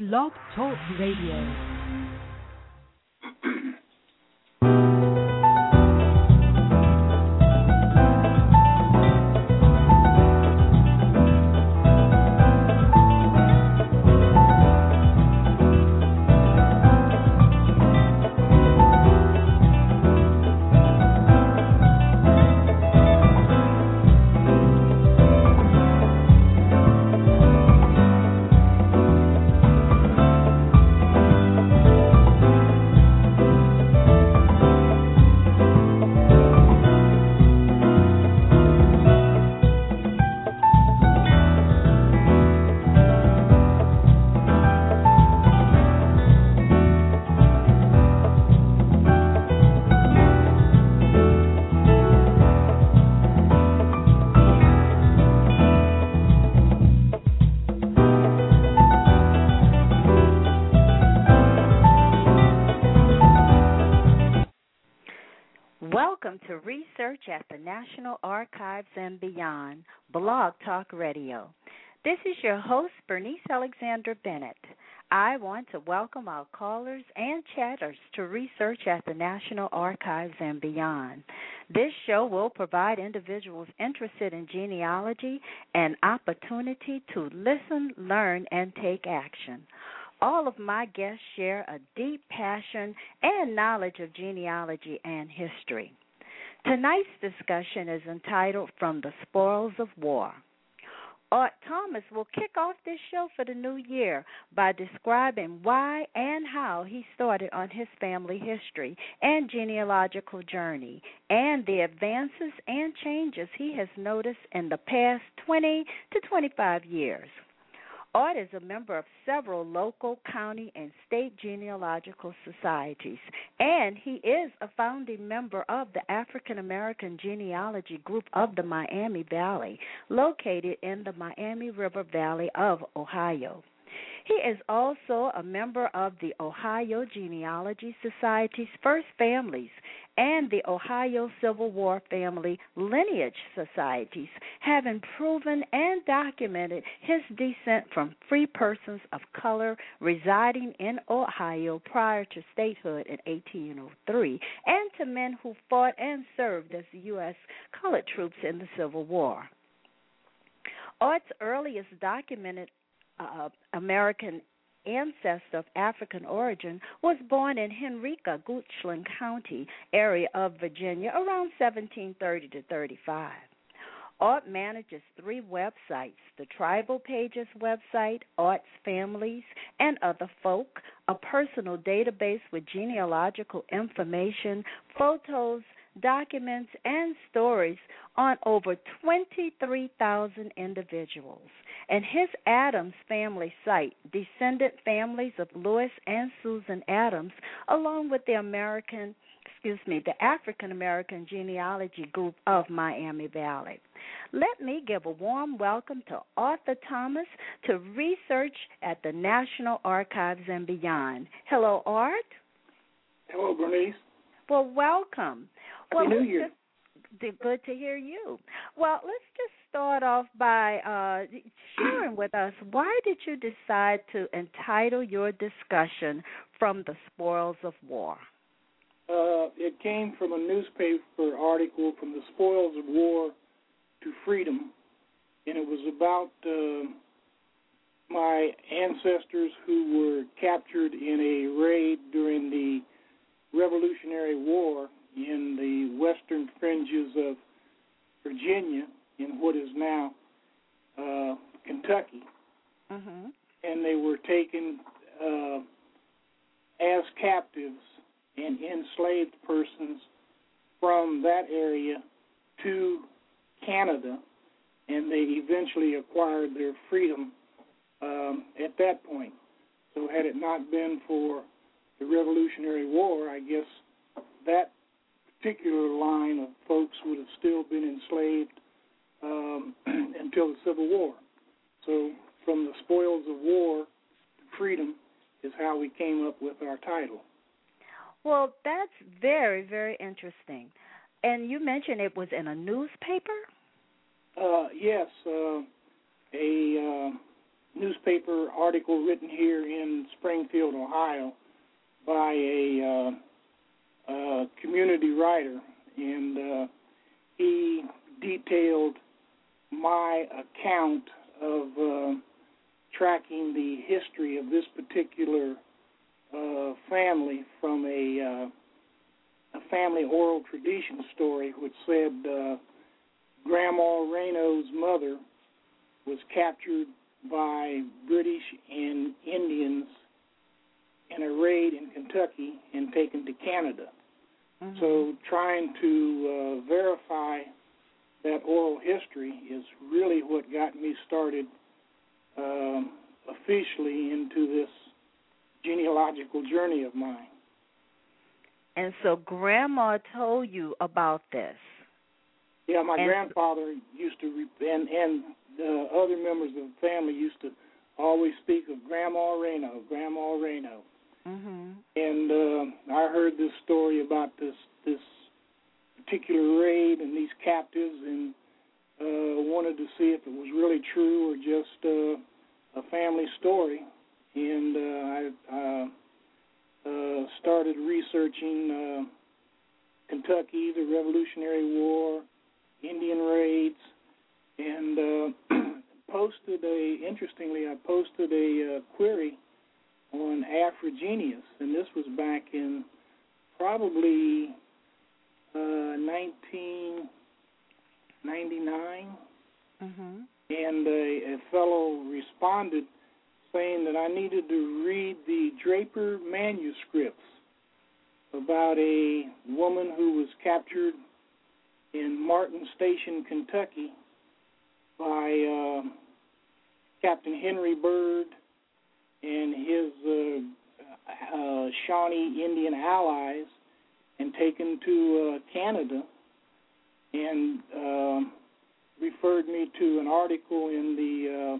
Blog Talk Radio. Welcome to Research at the National Archives and Beyond, Blog Talk Radio. This is your host, Bernice Alexander Bennett. I want to welcome our callers and chatters to Research at the National Archives and Beyond. This show will provide individuals interested in genealogy an opportunity to listen, learn, and take action. All of my guests share a deep passion and knowledge of genealogy and history. Tonight's discussion is entitled From the Spoils of War. Art Thomas will kick off this show for the new year by describing why and how he started on his family history and genealogical journey and the advances and changes he has noticed in the past 20 to 25 years. Art is a member of several local, county, and state genealogical societies, and he is a founding member of the African American Genealogy Group of the Miami Valley, located in the Miami River Valley of Ohio. He is also a member of the Ohio Genealogy Society's First Families and the Ohio Civil War Family Lineage Societies, having proven and documented his descent from free persons of color residing in Ohio prior to statehood in 1803 and to men who fought and served as U.S. colored troops in the Civil War. Art's earliest documented American ancestor of African origin was born in Henrica, Goochland County area of Virginia around 1730 to 35. Art manages 3 websites, the Tribal Pages website, Art's Families, and Other Folk, a personal database with genealogical information, photos, documents, and stories on over 23,000 individuals. And his Adams family site, Descendant Families of Lewis and Susan Adams, along with the African American Genealogy Group of Miami Valley. Let me give a warm welcome to Arthur Thomas to Research at the National Archives and Beyond. Hello, Art. Hello, Bernice. Well, welcome. Happy New Year. Good to hear you. Well, let's just start off by sharing with us, why did you decide to entitle your discussion From the Spoils of War? It came from a newspaper article, From the Spoils of War to Freedom, and it was about my ancestors who were captured in a raid during the Revolutionary War in the western fringes of Virginia, in what is now Kentucky. Mm-hmm. And they were taken as captives and enslaved persons from that area to Canada, and they eventually acquired their freedom at that point. So had it not been for the Revolutionary War, I guess that particular line of folks would have still been enslaved until the Civil War. So From the Spoils of War to Freedom is how we came up with our title. Well, that's very, very interesting. And you mentioned it was in a newspaper? Yes. A newspaper article written here in Springfield, Ohio, by a community writer, and he detailed my account of tracking the history of this particular family from a family oral tradition story, which said Grandma Reno's mother was captured by British and Indians in a raid in Kentucky and taken to Canada. Mm-hmm. So trying to verify that oral history is really what got me started officially into this genealogical journey of mine. And so Grandma told you about this? Yeah, my grandfather used to, and other members of the family used to always speak of Grandma Reno, Grandma Reno. Mm-hmm. And I heard this story about this particular raid and these captives, and wanted to see if it was really true or just a family story. And I started researching Kentucky, the Revolutionary War, Indian raids, and interestingly, I posted a query on Afrogenius, and this was back in probably 1999, mm-hmm. and a fellow responded saying that I needed to read the Draper manuscripts about a woman who was captured in Martin Station, Kentucky, by Captain Henry Byrd and his Shawnee Indian allies, and taken to Canada, and referred me to an article in the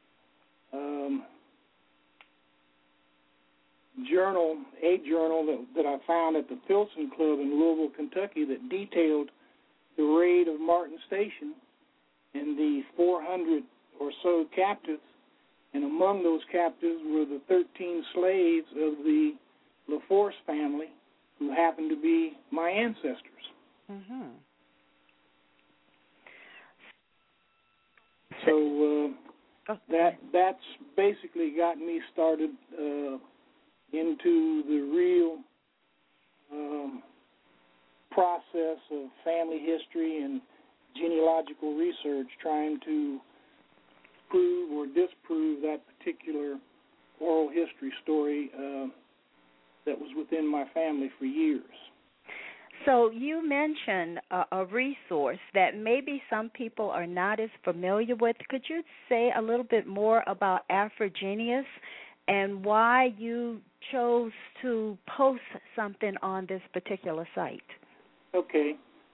journal that I found at the Filson Club in Louisville, Kentucky, that detailed the raid of Martin Station and the 400 or so captives, and among those captives were the 13 slaves of the LaForce family, who happened to be my ancestors. Mm-hmm. So that's basically got me started into the real process of family history and genealogical research, trying to prove or disprove that particular oral history story that was within my family for years. So you mentioned a resource that maybe some people are not as familiar with. Could you say a little bit more about Afrogenius and why you chose to post something on this particular site? Okay.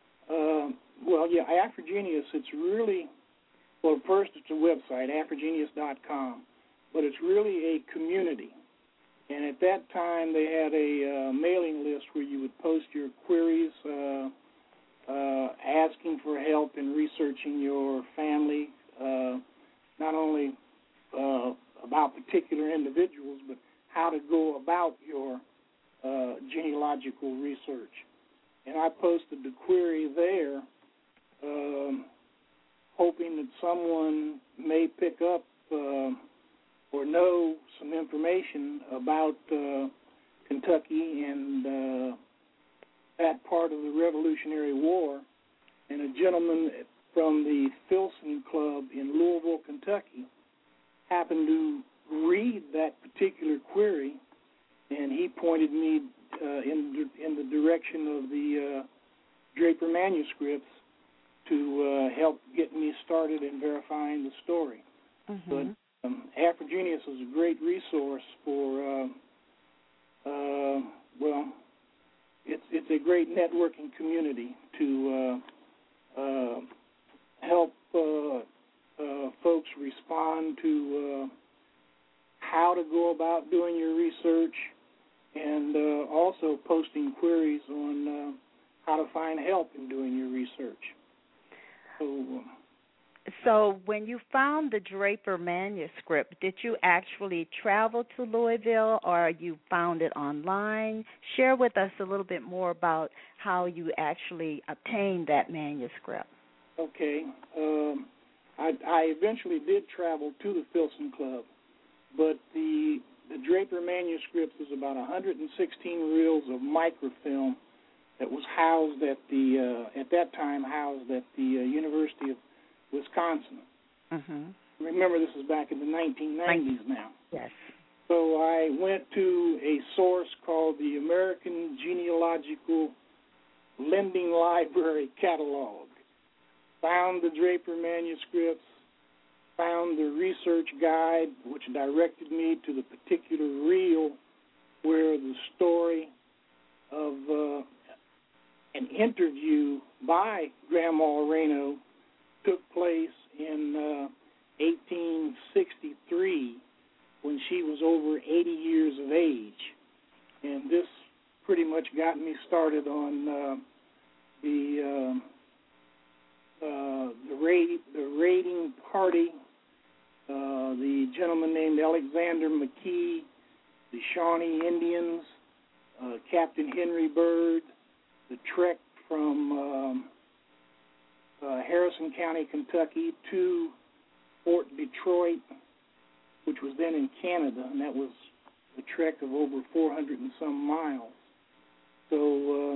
Afrogenius, it's really, well, first it's a website, afrogenius.com, but it's really a community. And at that time, they had a mailing list where you would post your queries, asking for help in researching your family, not only about particular individuals, but how to go about your genealogical research. And I posted the query there, hoping that someone may pick up or know some information about Kentucky and that part of the Revolutionary War. And a gentleman from the Filson Club in Louisville, Kentucky, happened to read that particular query, and he pointed me in the direction of the Draper manuscripts to help get me started in verifying the story. Mm-hmm. But Afrogenius is a great resource for, it's a great networking community to help folks respond to how to go about doing your research, and also posting queries on how to find help in doing your research. So when you found the Draper manuscript, did you actually travel to Louisville or you found it online? Share with us a little bit more about how you actually obtained that manuscript. Okay. I eventually did travel to the Filson Club, but the Draper manuscript is about 116 reels of microfilm that was housed at that time the University of Wisconsin. Mm-hmm. Remember, this is back in the 1990s now. Yes. So I went to a source called the American Genealogical Lending Library Catalog, found the Draper manuscripts, found the research guide, which directed me to the particular reel where the story of an interview by Grandma Reno took place in 1863 when she was over 80 years of age. And this pretty much got me started on the raiding party, the gentleman named Alexander McKee, the Shawnee Indians, Captain Henry Byrd, the trek from Harrison County, Kentucky to Fort Detroit, which was then in Canada, and that was a trek of over 400 and some miles. So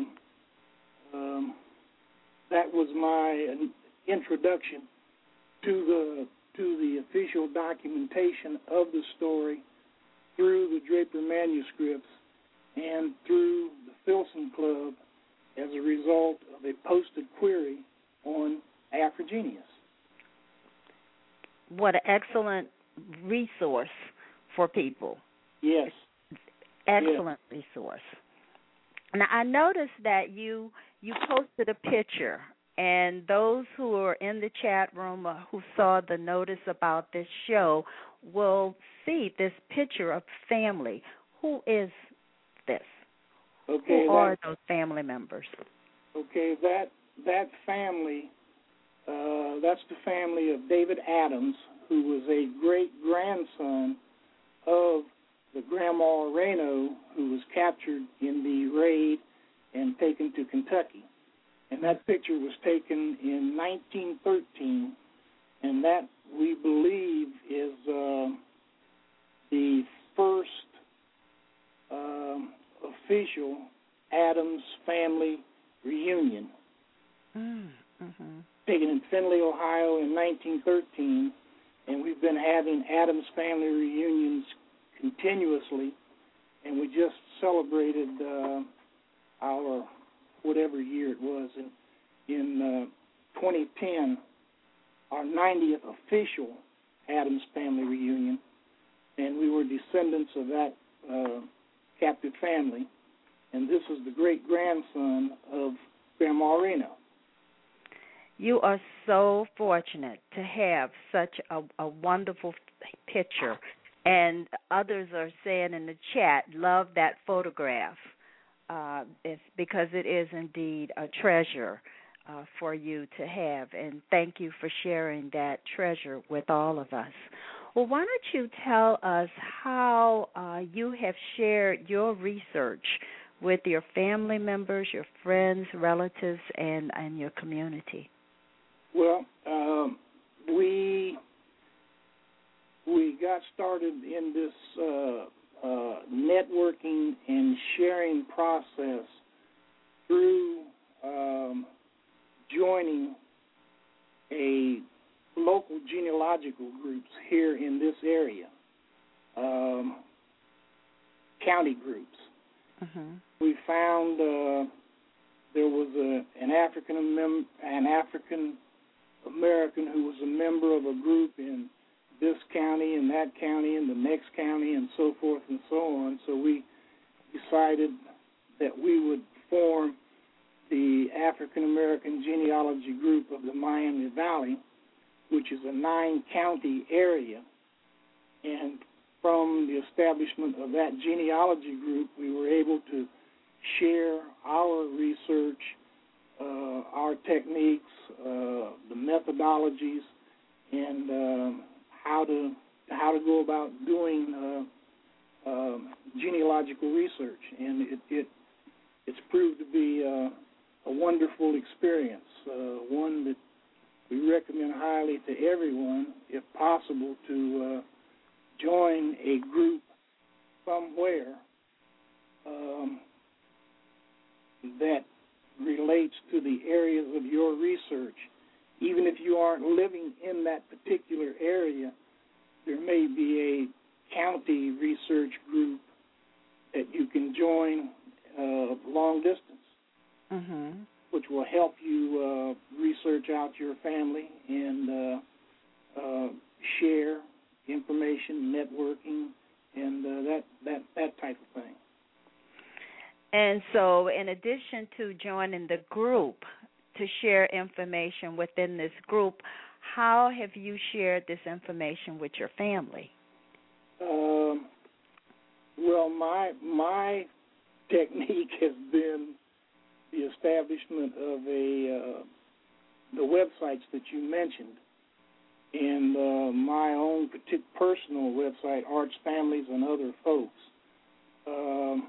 that was my introduction to the official documentation of the story through the Draper manuscripts and through the Filson Club as a result of a posted query on Afrogenius. What an excellent resource for people. Yes. Excellent resource. Now, I noticed that you posted a picture, and those who are in the chat room who saw the notice about this show will see this picture of family. Who is this? Okay, who are those family members? Okay, that family, that's the family of David Adams, who was a great-grandson of the Grandma Reno, who was captured in the raid and taken to Kentucky. And that picture was taken in 1913, and that, we believe, is the first official Adams family reunion. Mm-hmm. Taken in Findlay, Ohio in 1913, and we've been having Adams family reunions continuously, and we just celebrated our, whatever year it was, in 2010, our 90th official Adams family reunion, and we were descendants of that captive family, and this is the great-grandson of Grandma Reno. You are so fortunate to have such a wonderful picture, and others are saying in the chat, love that photograph. It's because it is indeed a treasure for you to have, and thank you for sharing that treasure with all of us. Well, why don't you tell us how you have shared your research with your family members, your friends, relatives, and your community? Well, we got started in this networking and sharing process through joining a local genealogical groups here in this area, county groups. Mm-hmm. We found there was an African American who was a member of a group in this county and that county and the next county and so forth and so on. So we decided that we would form the African American Genealogy Group of the Miami Valley, which is a 9-county area. And from the establishment of that genealogy group, we were able to share our research, our techniques, the methodologies, and how to go about doing genealogical research, and it's proved to be a wonderful experience, one that we recommend highly to everyone, if possible, to join a group somewhere that relates to the areas of your research. Even if you aren't living in that particular area, there may be a county research group that you can join long distance, which will help you research out your family and share information, networking, and that type of thing. And so, in addition to joining the group to share information within this group, how have you shared this information with your family? Well, my technique has been the establishment of the websites that you mentioned, and my own personal website, Arts, Families, and Other Folks,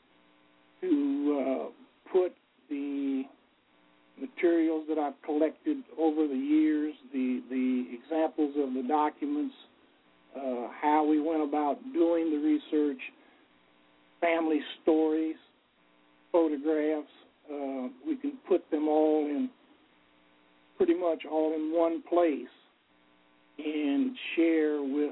to put the materials that I've collected over the years, the examples of the documents, how we went about doing the research, family stories, photographs. We can put them all in, pretty much all in one place, and share with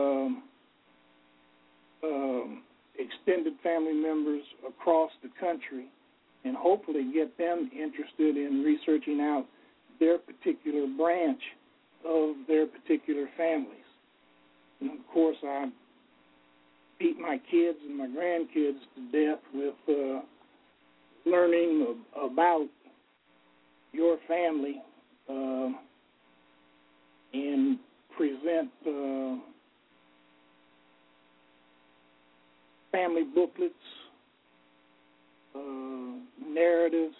extended family members across the country, and hopefully get them interested in researching out their particular branch of their particular families. And of course, I beat my kids and my grandkids to death with learning about your family and present family booklets, narratives,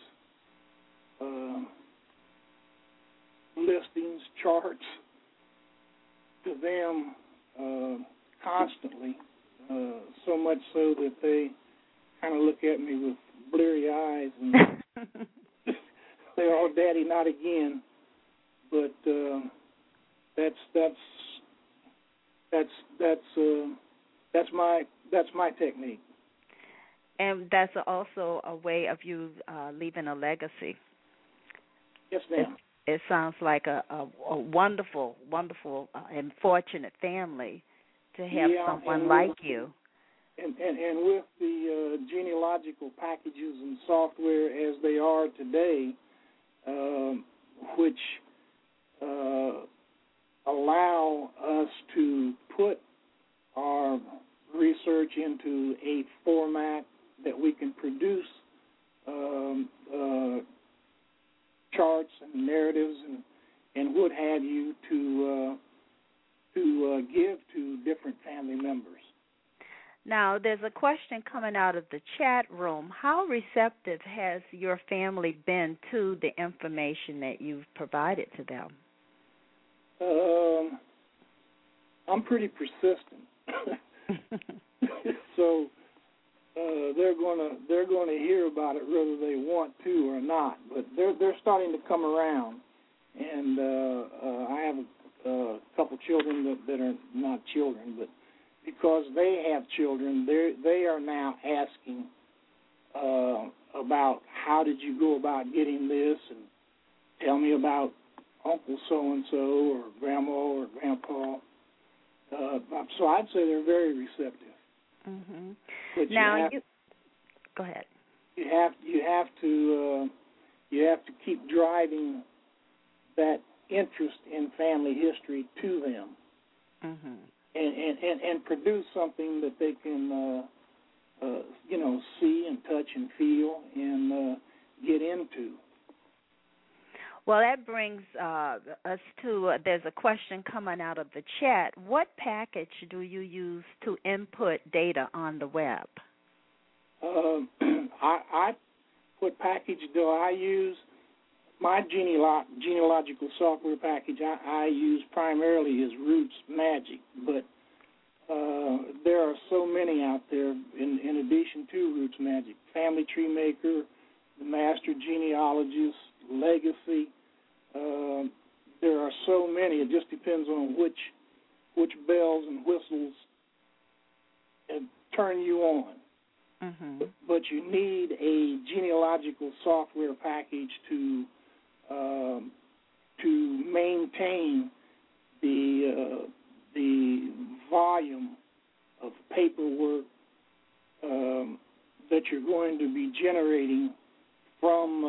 listings, charts to them constantly, so much so that they kind of look at me with bleary eyes and say, "Oh, Daddy, not again." But that's my technique. And that's also a way of you leaving a legacy. Yes, ma'am. It sounds like a wonderful, wonderful and fortunate family to have someone like you. And with the genealogical packages and software as they are today, which allow us to put our research into a format that we can produce charts and narratives and what have you to give to different family members. Now, there's a question coming out of the chat room. How receptive has your family been to the information that you've provided to them? I'm pretty persistent. So they're gonna hear about it whether they want to or not. But they're starting to come around, and I have a couple children that are not children, but because they have children, they are now asking about how did you go about getting this, and tell me about Uncle so-and-so or Grandma or Grandpa. So I'd say they're very receptive. Mm-hmm. But now, go ahead. You have to keep driving that interest in family history to them, and produce something that they can see and touch and feel and get into. Well, that brings us to, there's a question coming out of the chat. What package do you use to input data on the web? What package do I use? my genealogical software package I use primarily is Roots Magic, but there are so many out there in addition to Roots Magic. Family Tree Maker, the Master Genealogist, Legacy. There are so many. It just depends on which bells and whistles turn you on. Mm-hmm. But you need a genealogical software package to maintain the volume of paperwork that you're going to be generating from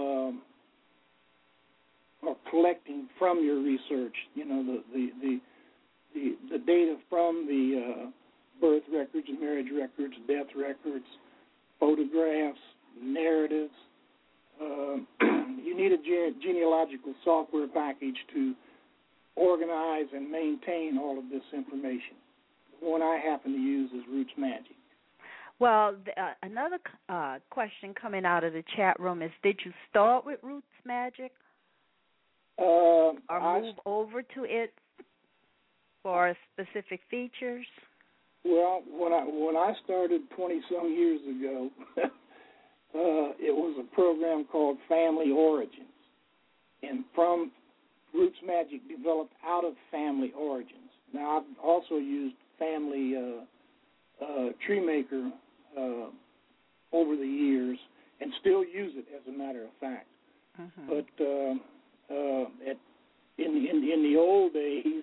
or collecting from your research. You know, the data from the birth records, marriage records, death records, photographs, narratives. You need a genealogical software package to organize and maintain all of this information. The one I happen to use is Roots Magic. Well, another question coming out of the chat room is, did you start with Roots Magic or move over to it for specific features? Well, when I started 20-some years ago, it was a program called Family Origins, and from Roots Magic developed out of Family Origins. Now, I've also used Family Tree Maker over the years, and still use it, as a matter of fact. Mm-hmm. But in the old days,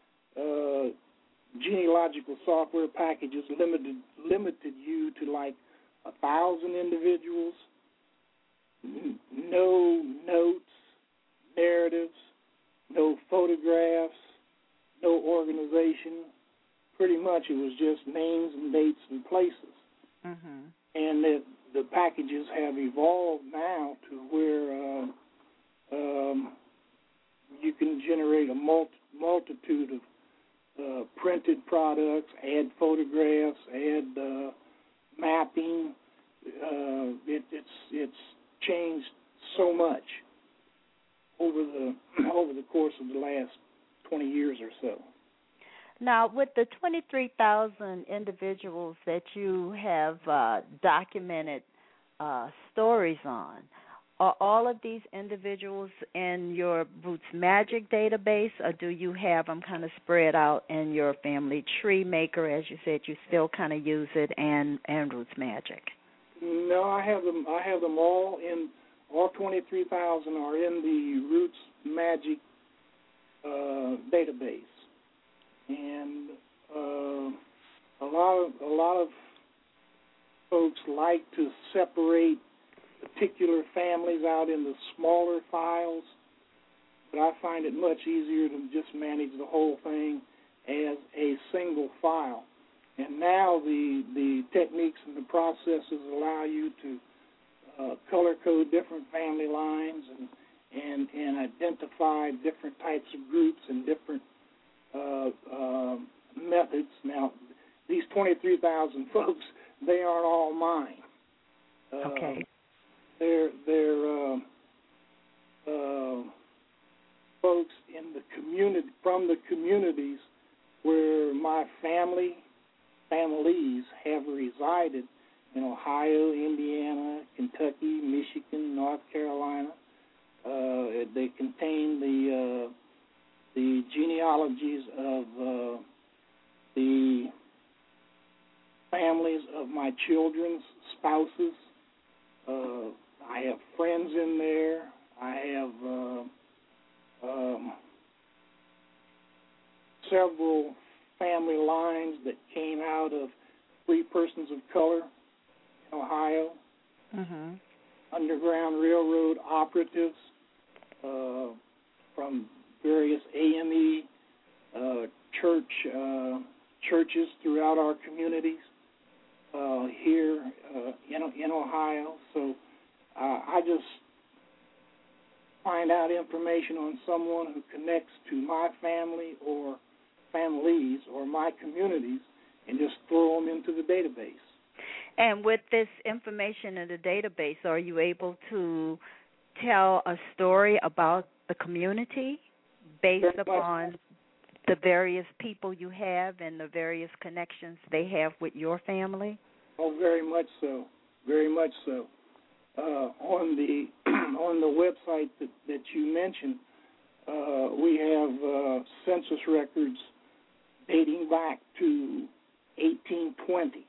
genealogical software packages limited you to like 1,000 individuals, no notes, narratives, no photographs, no organization. Pretty much it was just names and dates and places. Mm-hmm. And the packages have evolved now to where you can generate a multitude of printed products, add photographs, add mapping. It's changed so much over the course of the last 20 years or so. Now, with the 23,000 individuals that you have documented stories on, are all of these individuals in your Roots Magic database, or do you have them kind of spread out in your Family Tree Maker, as you said, you still kind of use it, and Roots Magic? No, I have them all in. All 23,000 are in the Roots Magic database, and a lot of folks like to separate particular families out into smaller files, but I find it much easier to just manage the whole thing as a single file. And now the techniques and the processes allow you to color code different family lines and identify different types of groups and different methods. Now, these 23,000 folks, they aren't all mine. Okay. They're folks in the community, from the communities where my families have resided in Ohio, Indiana, Kentucky, Michigan, North Carolina. They contain the genealogies of the families of my children's spouses. I have friends in there. I have several family lines that came out of free persons of color in Ohio, Mm-hmm. Underground Railroad operatives from various AME churches throughout our communities here in Ohio. So I just find out information on someone who connects to my family or families or my communities and just throw them into the database. And with this information in the database, are you able to tell a story about the community based upon the various people you have and the various connections they have with your family? Oh, very much so. Very much so. On the on the website that you mentioned, we have census records dating back to 1820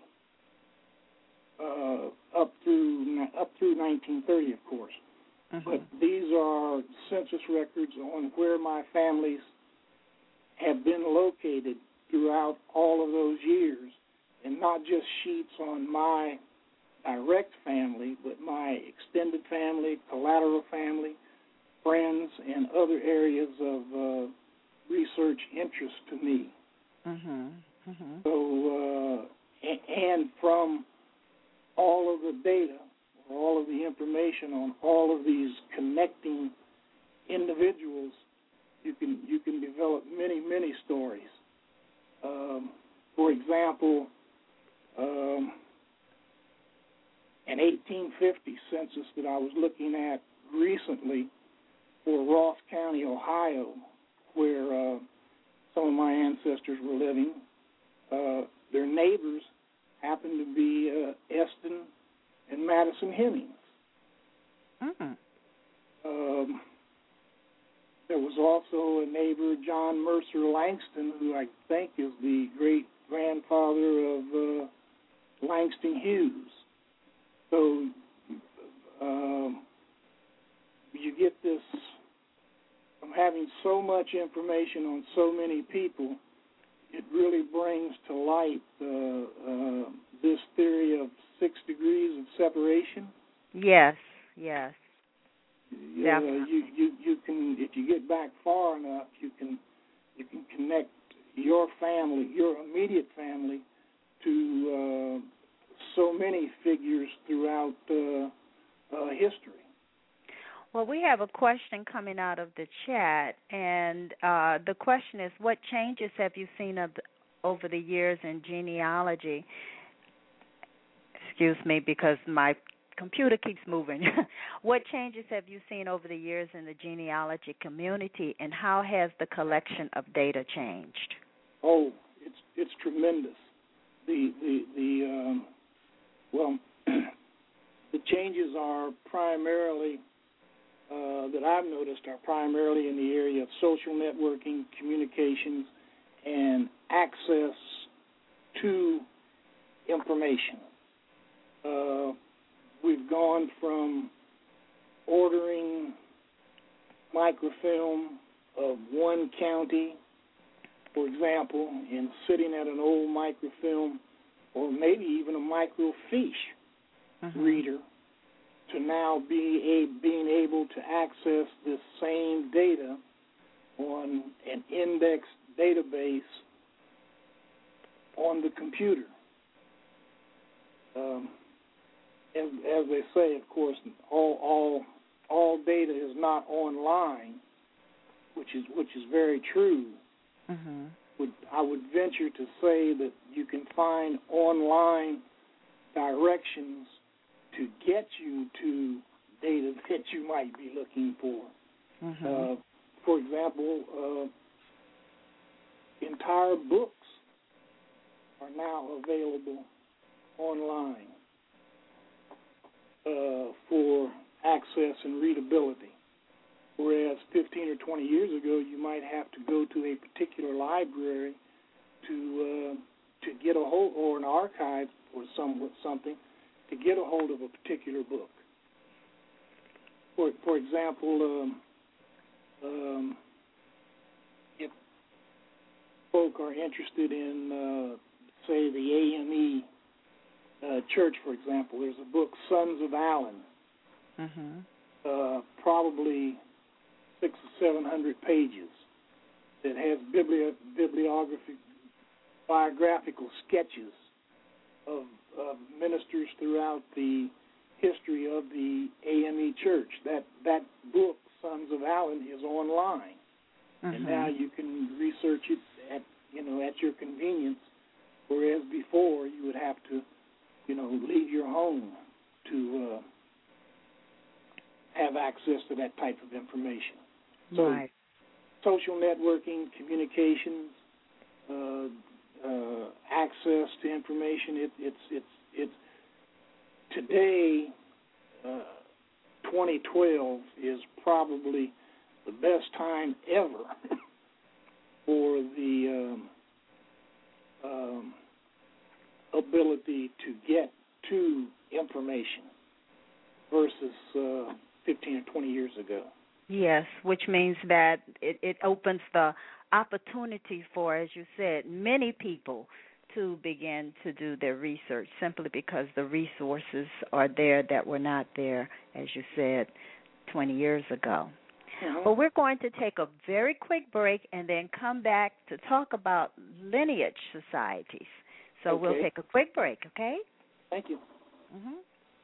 up through 1930, of course. Mm-hmm. But these are census records on where my families have been located throughout all of those years, and not just sheets on my direct family, but my extended family, collateral family, friends, and other areas of research interest to me. Mm-hmm. Mm-hmm. So, and from all of the data, all of the information on all of these connecting individuals, you can develop many stories. For example, an 1850 census that I was looking at recently for Ross County, Ohio, where some of my ancestors were living. Their neighbors happened to be Eston and Madison Hemmings. Mm-hmm. There was also a neighbor, John Mercer Langston, who I think is the great-grandfather of Langston Hughes. So you get this from having so much information on so many people. It really brings to light this theory of 6 degrees of separation. Yes. You can, if you get back far enough, you can connect your family, your immediate family, to so many figures throughout history. Well, we have a question coming out of the chat, and the question is, what changes have you seen over the years in genealogy? Excuse me, because my computer keeps moving. What changes have you seen over the years in the genealogy community, and how has the collection of data changed? Oh, it's tremendous. Well, the changes are primarily that I've noticed are primarily in the area of social networking, communications, and access to information. We've gone from ordering microfilm of one county, for example, and sitting at an old microfilm or maybe even a microfiche reader to now being able to access this same data on an indexed database on the computer. As they say, of course, all data is not online, which is very true. Mm-hmm. I would venture to say that you can find online directions to get you to data that you might be looking for. Mm-hmm. For example, entire books are now available online for access and readability. Whereas 15 or 20 years ago, you might have to go to a particular library to get a hold, or an archive or something, to get a hold of a particular book. For example, if folk are interested in, say, the AME Church, for example, there's a book, Sons of Allen, probably 600 or 700 pages, that has biographical sketches of ministers throughout the history of the AME Church. That book, Sons of Allen, is online, and now you can research it at your convenience. Whereas before, you would have to, leave your home to have access to that type of information. So right. social networking, communications, access to information, it's today, 2012 is probably the best time ever for the ability to get to information versus 15 or 20 years ago. Yes, which means that it opens the opportunity for, as you said, many people to begin to do their research simply because the resources are there that were not there, as you said, 20 years ago. Mm-hmm. Well, we're going to take a very quick break and then come back to talk about lineage societies. So Okay. We'll take a quick break, okay? Thank you. Mm-hmm.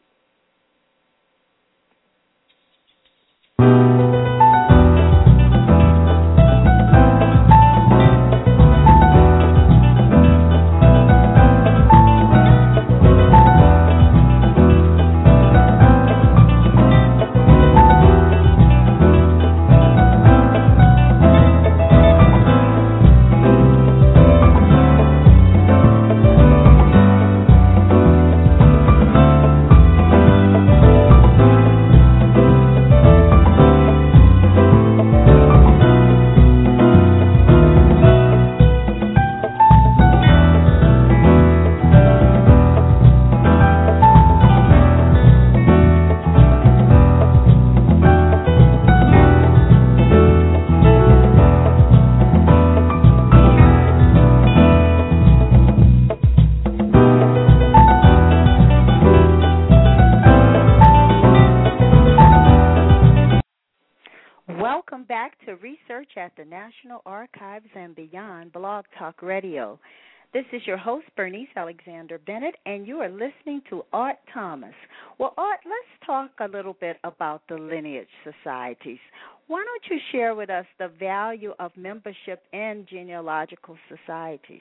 Welcome back to Research at the National Archives and Beyond, Blog Talk Radio. This is your host, Bernice Alexander Bennett, and you are listening to Art Thomas. Well, Art, let's talk a little bit about the lineage societies. Why don't you share with us the value of membership in genealogical societies?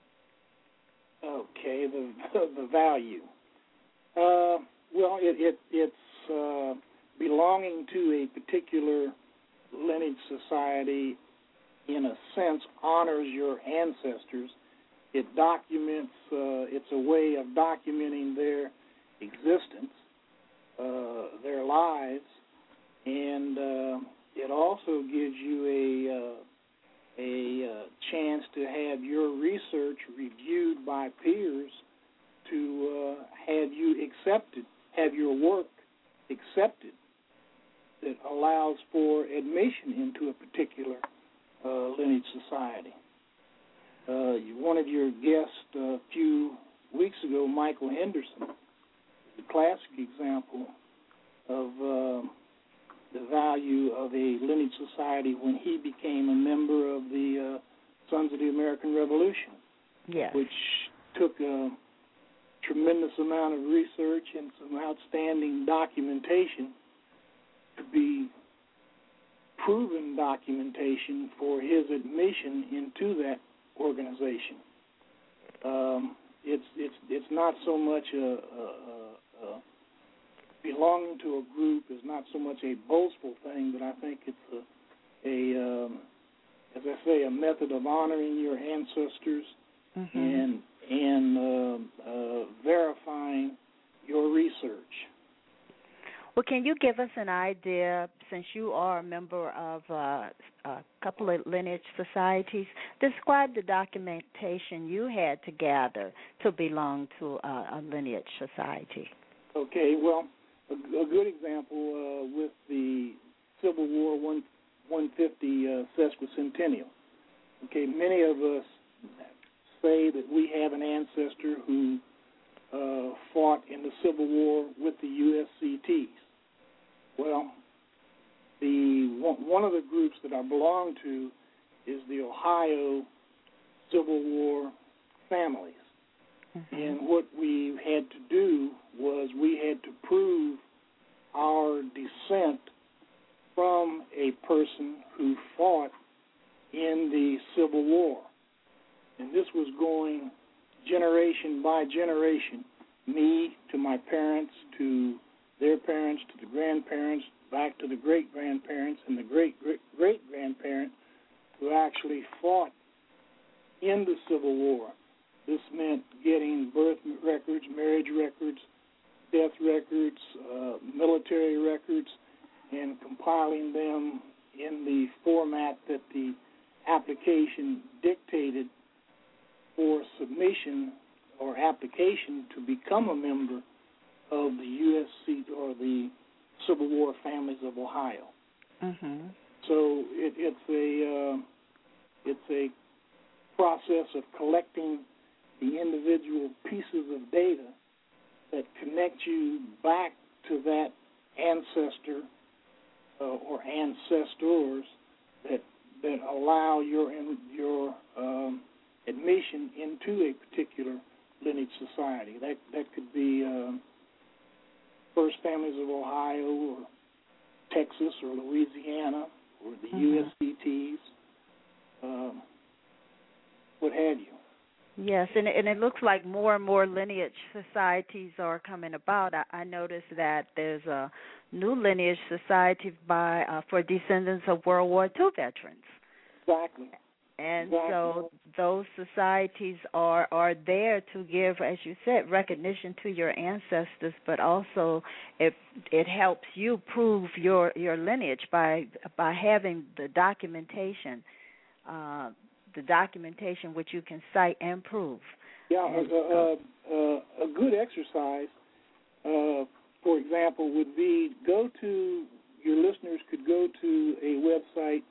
Okay, the value. Well, it's belonging to a particular lineage society, in a sense, honors your ancestors. It documents, it's a way of documenting their existence, their lives, and it also gives you a chance to have your research reviewed by peers, to have you accepted, have your work accepted, that allows for admission into a particular lineage society. One of your guests a few weeks ago, Michael Henderson, is a classic example of the value of a lineage society when he became a member of the Sons of the American Revolution, Yes. which took a tremendous amount of research and some outstanding documentation to be proven documentation for his admission into that organization. It's not so much a belonging to a group is not so much a boastful thing, but I think it's as I say, a method of honoring your ancestors and verifying your research. Well, can you give us an idea, since you are a member of a couple of lineage societies, describe the documentation you had to gather to belong to a lineage society? Okay, well, a good example with the Civil War 150 sesquicentennial. Okay, many of us say that we have an ancestor who fought in the Civil War with the USCTs. Well, one of the groups that I belong to is the Ohio Civil War families. And what we had to do was we had to prove our descent from a person who fought in the Civil War. And this was going generation by generation, me to my parents, to their parents, to the grandparents, back the great-grandparents and the great-great-great-grandparent who actually fought in the Civil War. This meant getting birth records, marriage records, death records, military records, and compiling them in the format that the application dictated for submission or application to become a member of the USC or the Civil War Families of Ohio. Mm-hmm. So it's a process of collecting the individual pieces of data that connect you back to that ancestor or ancestors that allow your admission into a particular lineage society. That could be First Families of Ohio or Texas or Louisiana or the USCTs, what have you. Yes, and it looks like more and more lineage societies are coming about. I noticed that there's a new lineage society for descendants of World War II veterans. Exactly. And so those societies are there to give, as you said, recognition to your ancestors, but also it helps you prove your lineage by having the documentation which you can cite and prove. Yeah, a good exercise, for example, would be your listeners could go to a website,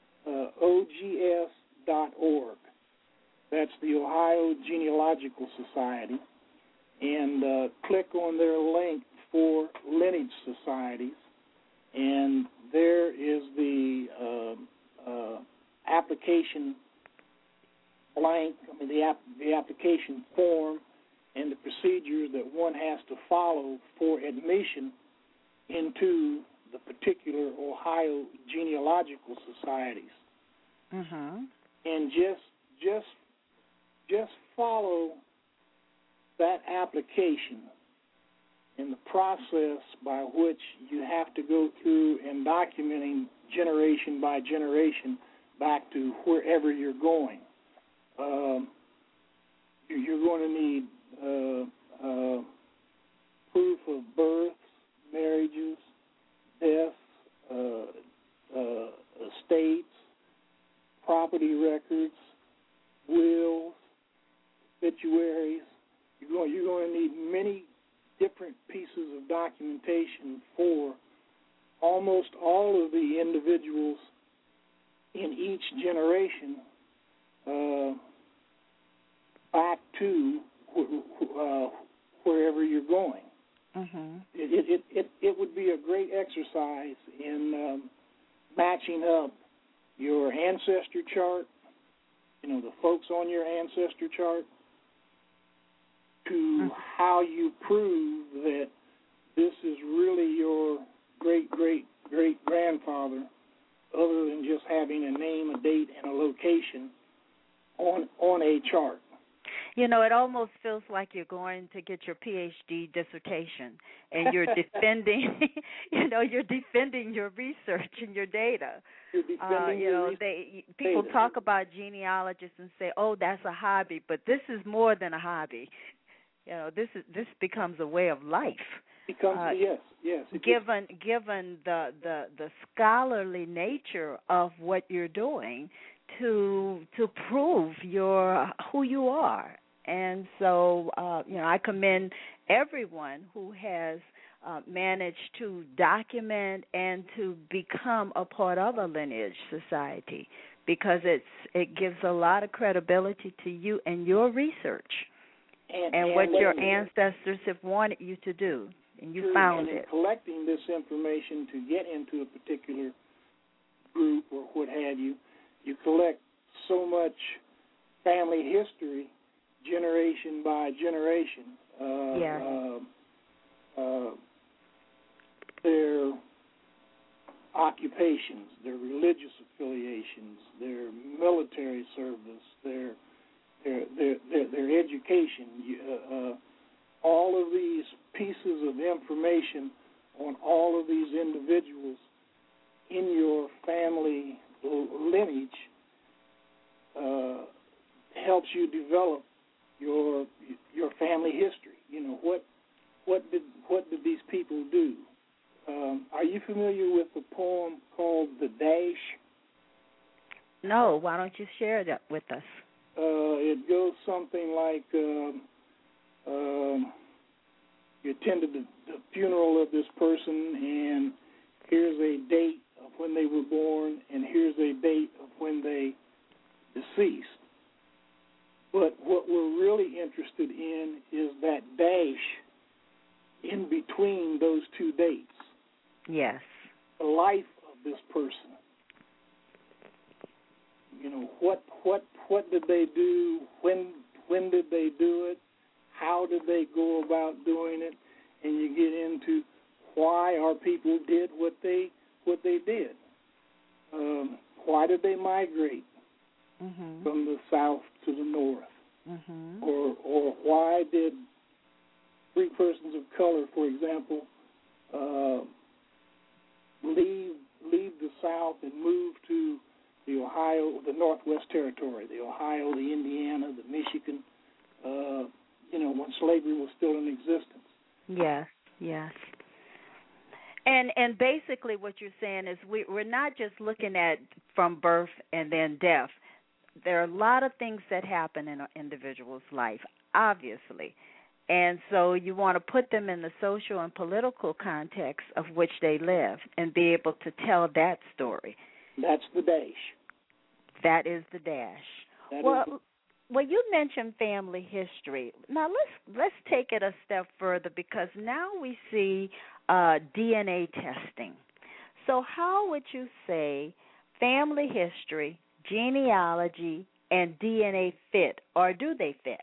OGS.org. That's the Ohio Genealogical Society, and click on their link for lineage societies, and there is the application blank, the application form and the procedures that one has to follow for admission into the particular Ohio genealogical societies. Mm-hmm. And just follow that application and the process by which you have to go through and documenting generation by generation back to wherever you're going. You're going to need proof of births, marriages, deaths, estates, property records, wills, obituaries. You're going to need many different pieces of documentation for almost all of the individuals in each generation back to wherever you're going. Mm-hmm. It would be a great exercise in matching up your ancestor chart, the folks on your ancestor chart, to how you prove that this is really your great-great-great-grandfather, other than just having a name, a date, and a location on a chart. It almost feels like you're going to get your PhD dissertation, and you're defending, you're defending your research and your data. You're defending your people talk about genealogists and say, "Oh, that's a hobby," but this is more than a hobby. This becomes a way of life. Yes. Given the scholarly nature of what you're doing to prove who you are. And so, I commend everyone who has managed to document and to become a part of a lineage society, because it gives a lot of credibility to you and your research and what your ancestors have wanted you to do, and you found it. And in collecting this information to get into a particular group or what have you, you collect so much family history, generation by generation. Their occupations, their religious affiliations, their military service, their education. All of these pieces of information on all of these individuals in your family lineage helps you develop your family history. What did these people do? Are you familiar with the poem called "The Dash"? No. Why don't you share that with us? It goes something like, you attended the funeral of this person, and here's a date of when they were born, and here's a date of when they deceased. But what we're really interested in is that dash in between those two dates. Yes. The life of this person. What did they do? When did they do it? How did they go about doing it? And you get into why our people did what they did. Why did they migrate from the south to the north? Or why did free persons of color, for example, leave the South and move to the Ohio, the Northwest Territory, the Ohio, the Indiana, the Michigan, when slavery was still in existence. Yes, yes. And basically what you're saying is we're not just looking at from birth and then death. There are a lot of things that happen in an individual's life, obviously. And so you want to put them in the social and political context of which they live and be able to tell that story. That's the dash. That is the dash. Well, you mentioned family history. Now let's take it a step further, because now we see DNA testing. So how would you say family history, genealogy, and DNA fit, or do they fit?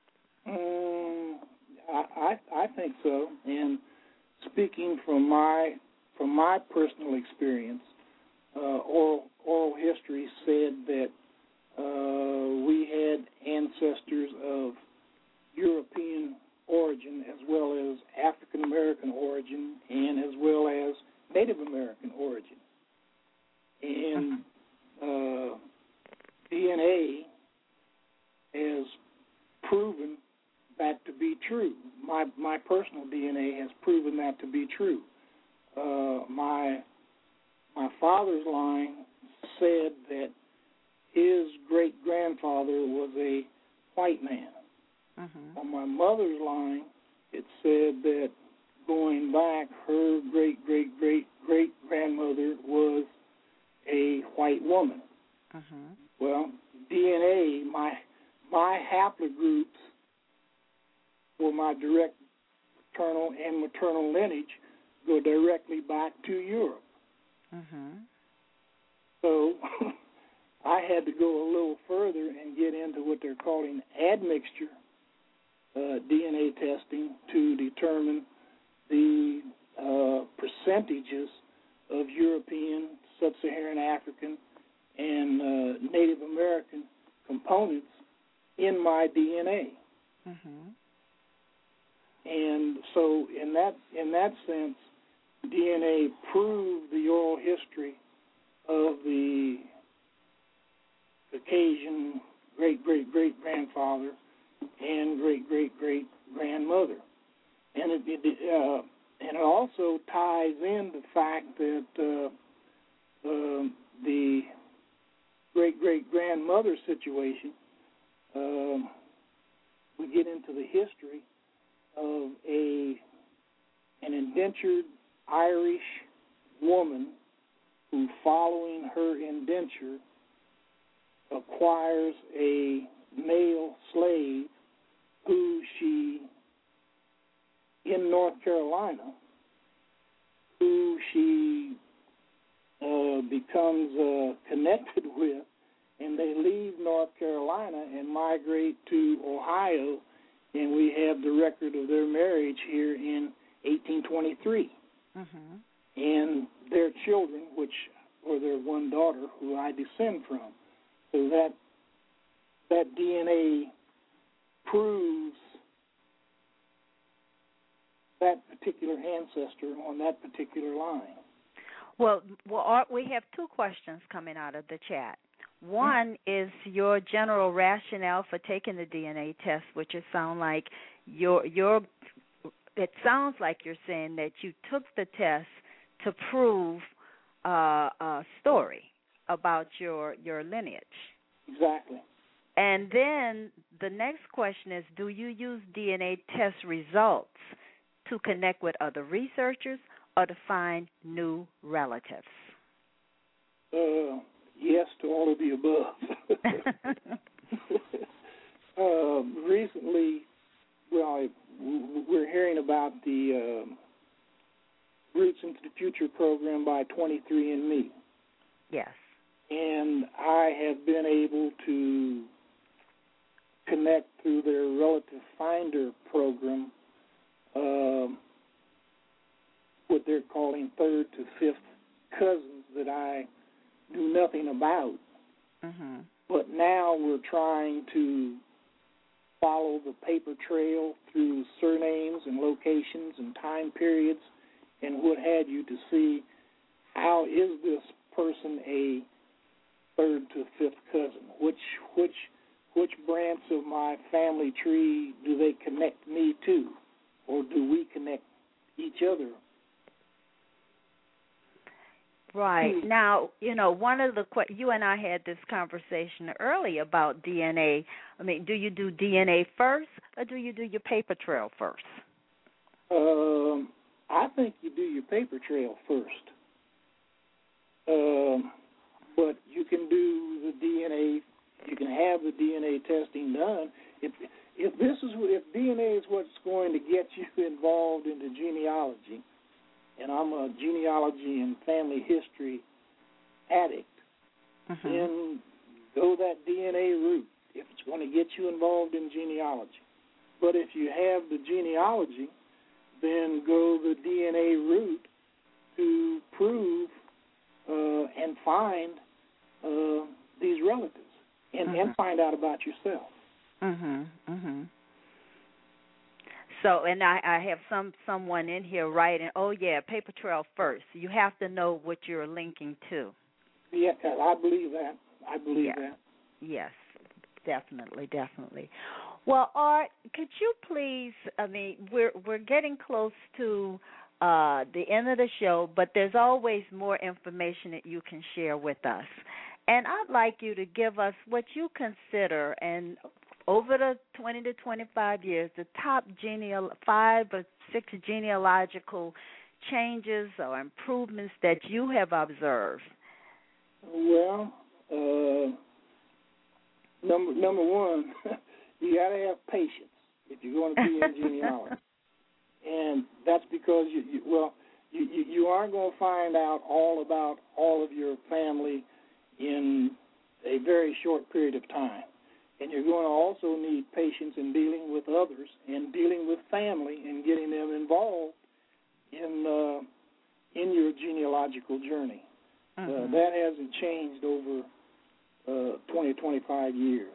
I think so. And speaking from my personal experience, oral history said that we had ancestors of European origin as well as African American origin and as well as Native American origin. And DNA has proven that to be true. My personal DNA has proven that to be true. My father's line said that his great-grandfather was a white man. On my mother's line, it said that going back, her great-great-great-great-grandmother was a white woman. Well, DNA, my haplogroups for my direct paternal and maternal lineage go directly back to Europe. So I had to go a little further and get into what they're calling admixture DNA testing to determine the percentages of European, Sub-Saharan African, and Native American components in my DNA. And so in that sense, DNA proved the oral history of the Caucasian great-great-great-grandfather and great-great-great-grandmother. And it also ties in the fact that the great-great-grandmother situation, we get into the history of an indentured Irish woman who, following her indenture, acquires a male slave who she, in North Carolina, who she becomes connected with, and they leave North Carolina and migrate to Ohio, and we have the record of their marriage here in 1823. And their children, or their one daughter, who I descend from. So that DNA proves that particular ancestor on that particular line. Well, Art, we have two questions coming out of the chat. One is your general rationale for taking the DNA test, which it sounds like it sounds like you're saying that you took the test to prove a story about your lineage. Exactly. And then the next question is, do you use DNA test results to connect with other researchers or to find new relatives? Yes to all of the above. Recently, we're hearing about the Roots into the Future program by 23andMe. Yes. And I have been able to connect through their Relative Finder program what they're calling third to fifth cousins that I knew nothing about. Mm-hmm. But now we're trying to follow the paper trail through surnames and locations and time periods and what have you to see how is this person a third to fifth cousin. Which branch of my family tree do they connect me to, or do we connect each other? Right. Now, one of you and I had this conversation earlier about DNA. I mean, do you do DNA first, or do you do your paper trail first? I think you do your paper trail first. But you can do the DNA. You can have the DNA testing done. If DNA is what's going to get you involved in the genealogy, and I'm a genealogy and family history addict, mm-hmm. then go that DNA route if it's going to get you involved in genealogy. But if you have the genealogy, then go the DNA route to prove and find these relatives and, mm-hmm. and find out about yourself. Mhm. Mhm. So, and I have someone in here writing, oh yeah, paper trail first. You have to know what you're linking to. Yeah, I believe that. That. Yes, definitely. Well, Art, could you please? I mean, we're getting close to the end of the show, but there's always more information that you can share with us. And I'd like you to give us what you consider, and over the 20 to 25 years, the top 5 or 6 genealogical changes or improvements that you have observed. Well, number one, you got to have patience if you're going to be in genealogy, and that's because you aren't going to find out all about all of your family in a very short period of time. And you're going to also need patience in dealing with others and dealing with family and getting them involved in your genealogical journey. Mm-hmm. That hasn't changed over 20, 25 years.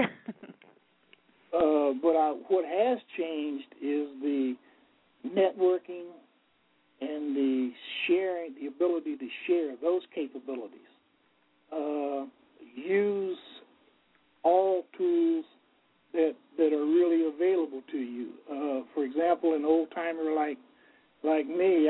But what has changed is the networking and the sharing, the ability to share those capabilities. Use all tools that are really available to you. For example, an old timer like me,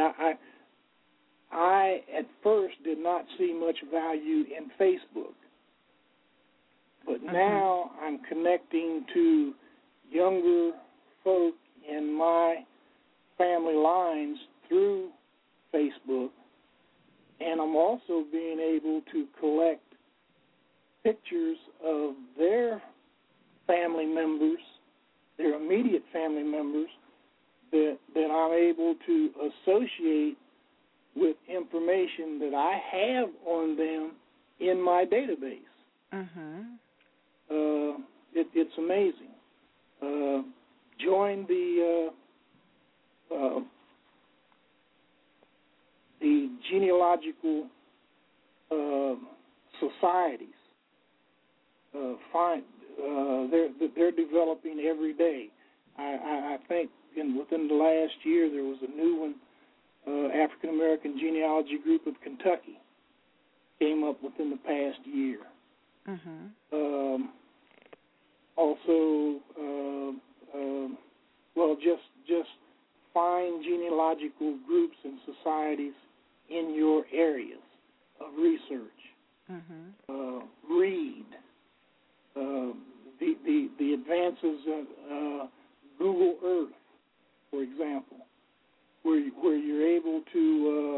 I at first did not see much value in Facebook, but now I'm connecting to younger folk in my family lines through Facebook, and I'm also being able to collect pictures of their family members, their immediate family members, that I'm able to associate with information that I have on them in my database. Mm-hmm. It's amazing. Join the genealogical societies. They're developing every day. I think within the last year there was a new one African American Genealogy Group of Kentucky came up within the past year. Mm-hmm. Also, just find genealogical groups and societies in your areas of research. Mm-hmm. Read the advances of Google Earth, for example, where you're able to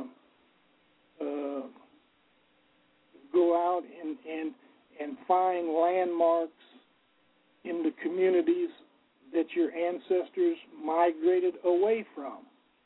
go out and find landmarks in the communities that your ancestors migrated away from.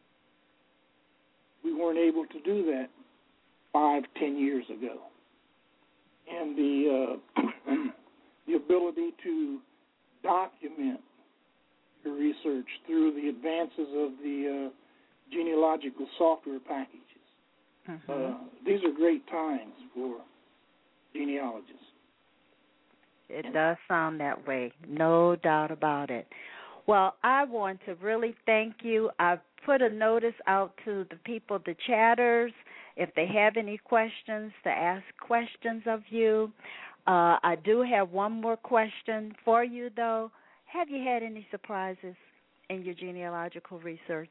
We weren't able to do that 5-10 years ago. And the ability to document your research through the advances of the genealogical software packages. Mm-hmm. These are great times for genealogists. It does sound that way, no doubt about it. Well, I want to really thank you. I've put a notice out to the people, the chatters, if they have any questions, to ask questions of you. I do have one more question for you, though. Have you had any surprises in your genealogical research?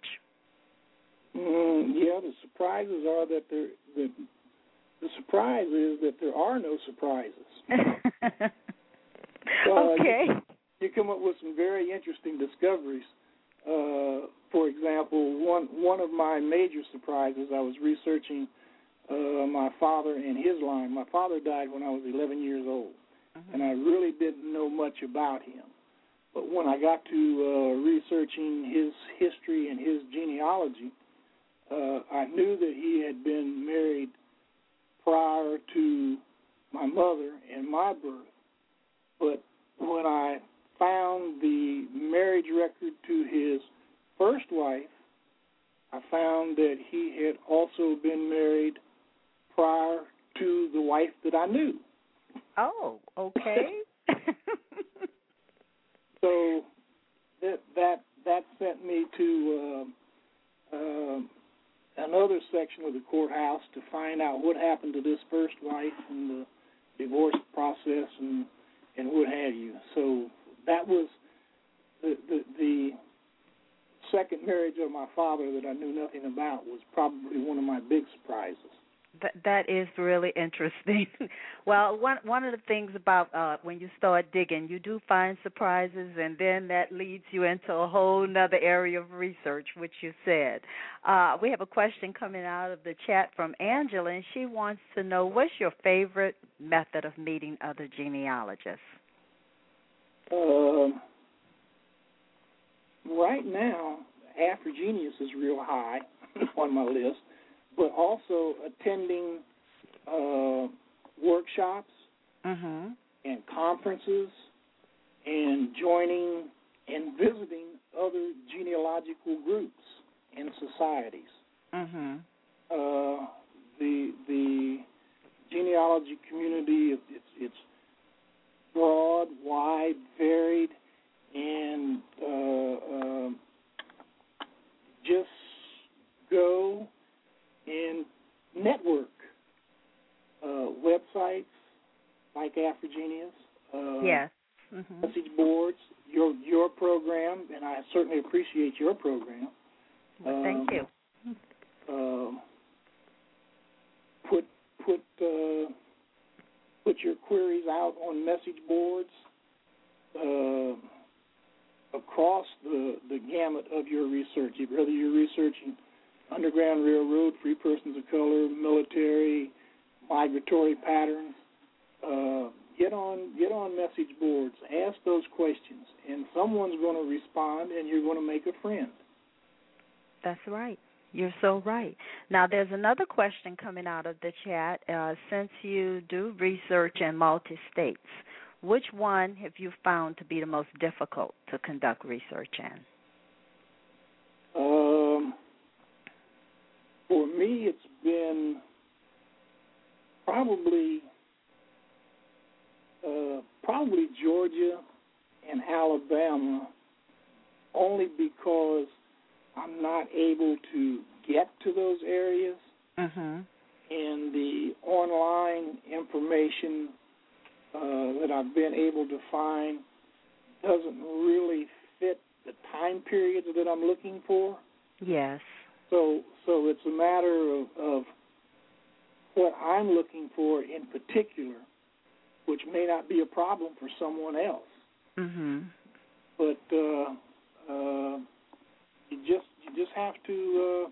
Yeah, the surprises are that the surprise is that there are no surprises. Okay. You come up with some very interesting discoveries. For example, one of my major surprises, I was researching my father and his line. My father died when I was 11 years old, and I really didn't know much about him. But when I got to researching his history and his genealogy, I knew that he had been married prior to my mother and my birth. But when I found the marriage record to his first wife, I found that he had also been married prior to the wife that I knew. Oh, okay. So that sent me to another section of the courthouse to find out what happened to this first wife and the divorce process and what have you. So that was the second marriage of my father that I knew nothing about was probably one of my big surprises. That is really interesting. Well, one of the things about when you start digging, you do find surprises, and then that leads you into a whole other area of research, which you said. We have a question coming out of the chat from Angela, and she wants to know, what's your favorite method of meeting other genealogists? Right now, Afrogenius is real high on my list, but also attending workshops and conferences and joining and visiting other genealogical groups and societies. The genealogy community, it's broad, wide, varied, and just go and network. Websites like Afrogenius, yes, message boards, your program, and I certainly appreciate your program. Well, thank you. Put your queries out on message boards across the gamut of your research, whether you're researching Underground Railroad, free persons of color, military, migratory patterns. Get on message boards. Ask those questions, and someone's going to respond, and you're going to make a friend. That's right. You're so right. Now, there's another question coming out of the chat. Since you do research in multi-states, which one have you found to be the most difficult to conduct research in? For me, it's been probably Georgia and Alabama, only because I'm not able to get to those areas, Mhm. and the online information that I've been able to find doesn't really fit the time periods that I'm looking for. Yes. So it's a matter of what I'm looking for in particular, which may not be a problem for someone else. Mhm. But you just have to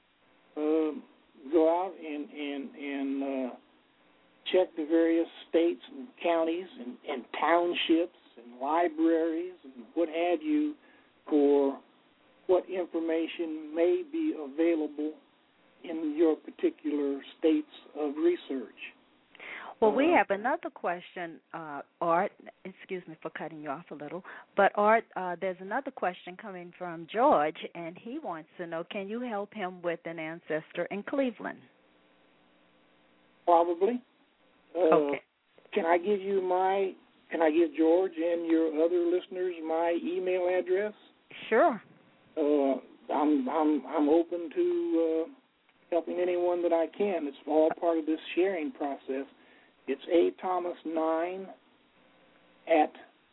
go out and check the various states and counties and townships and libraries and what have you for what information may be available in your particular states of research. Well, we have another question, Art. Excuse me for cutting you off a little. But, Art, there's another question coming from George, and he wants to know, can you help him with an ancestor in Cleveland? Probably. Okay. Can I give George and your other listeners my email address? Sure. I'm open to helping anyone that I can. It's all part of this sharing process. It's athomas9 at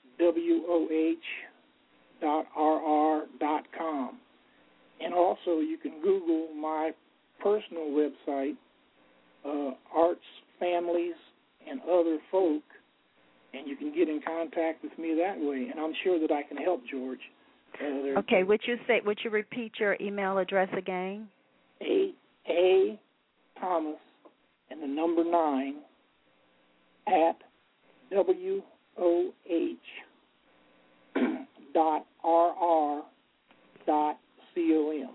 woh.rr.com. And also you can Google my personal website, Arts, Families, and Other Folk, and you can get in contact with me that way. And I'm sure that I can help George. Okay, would you repeat your email address again? A Thomas and the number 9 at woh.rr.com.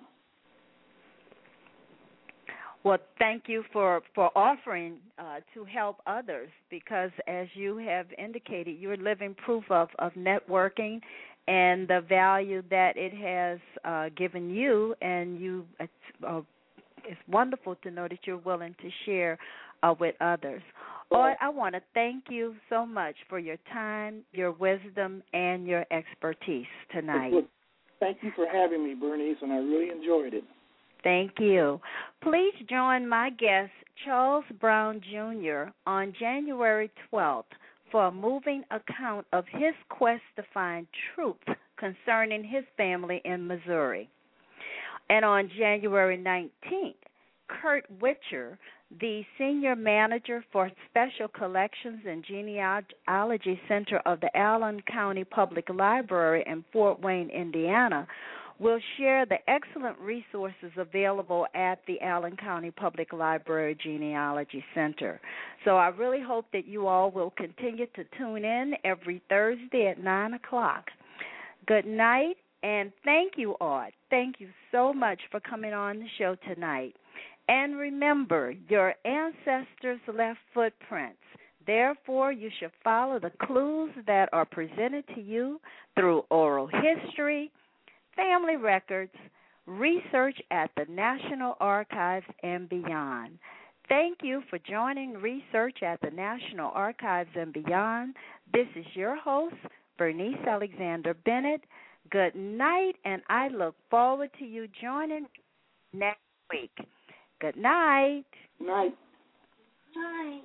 Well, thank you for offering to help others, because as you have indicated, you're living proof of networking and the value that it has given you, and it's wonderful to know that you're willing to share with others. Lord, I want to thank you so much for your time, your wisdom, and your expertise tonight. Well, thank you for having me, Bernice, and I really enjoyed it. Thank you. Please join my guest, Charles Brown, Jr., on January 12th for a moving account of his quest to find truth concerning his family in Missouri. And on January 19th, Kurt Witcher, the Senior Manager for Special Collections and Genealogy Center of the Allen County Public Library in Fort Wayne, Indiana, will share the excellent resources available at the Allen County Public Library Genealogy Center. So I really hope that you all will continue to tune in every Thursday at 9 o'clock. Good night, and thank you, Art. Thank you so much for coming on the show tonight. And remember, your ancestors left footprints. Therefore, you should follow the clues that are presented to you through oral history, family records, research at the National Archives, and beyond. Thank you for joining Research at the National Archives and Beyond. This is your host, Bernice Alexander Bennett. Good night, and I look forward to you joining next week. Good night. Night. Night.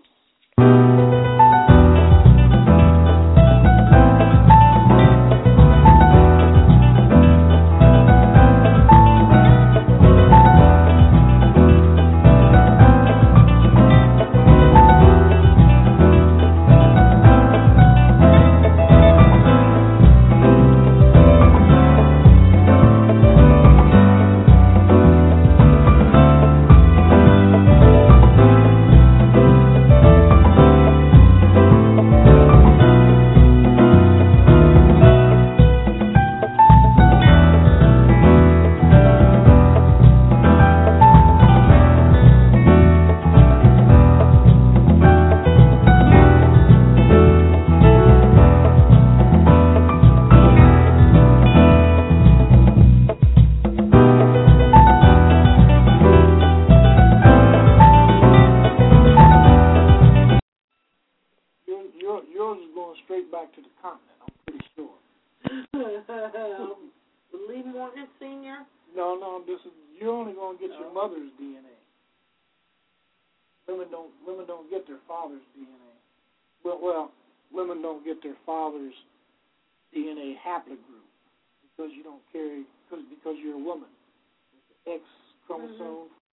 only going to get your mother's DNA. Women don't get their father's DNA. Well, women don't get their father's DNA haplogroup because you don't carry because you're a woman. It's the X chromosome